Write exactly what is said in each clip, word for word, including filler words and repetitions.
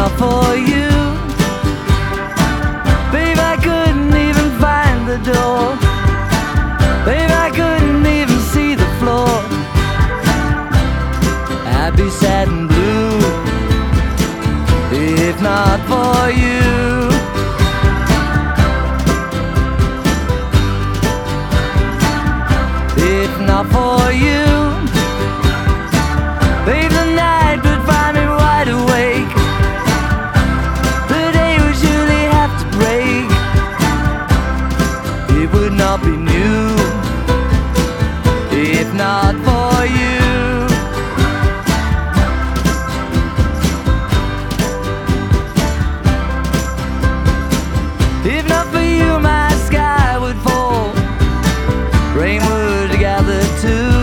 not for you. Babe, I couldn't even find the door. Babe, I couldn't even see the floor. I'd be sad and blue if not for you. If not for you, babe, the night would find me wide awake. The day would surely have to break. It would not be new if not for you. If not for you, my sky would fall, rain would gather too.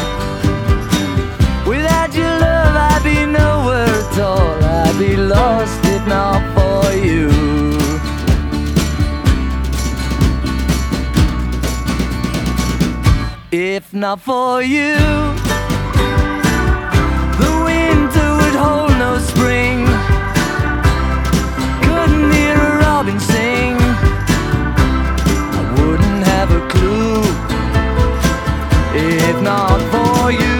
Without your love, I'd be nowhere at all. I'd be lost if not for you. If not for you, the winter would hold no spring. Couldn't hear a robin sing. I wouldn't have a clue if not for you.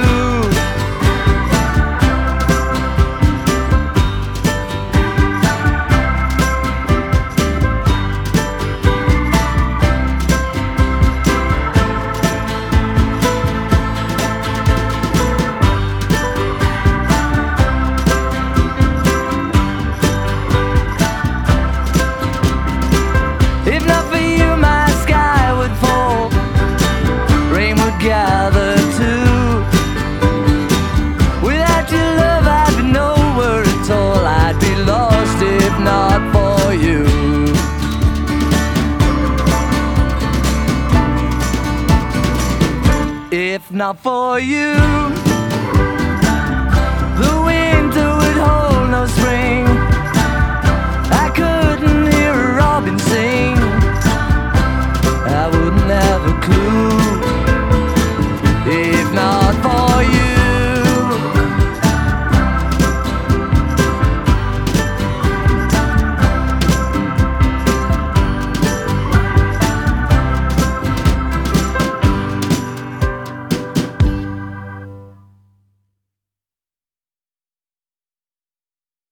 If not for you, my sky would fall, rain would gather too. Without your love, I'd be nowhere at all. I'd be lost if not for you. If not for you.